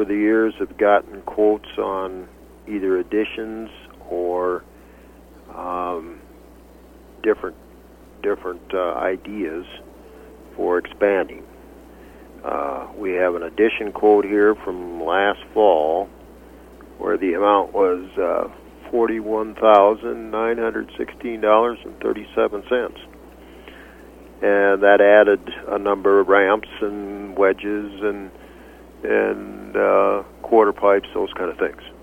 the years have gotten quotes on either additions or different ideas for expanding. We have an addition quote here from last fall where the amount was $41,916.37. And that added a number of ramps and wedges and quarter pipes, those kind of things.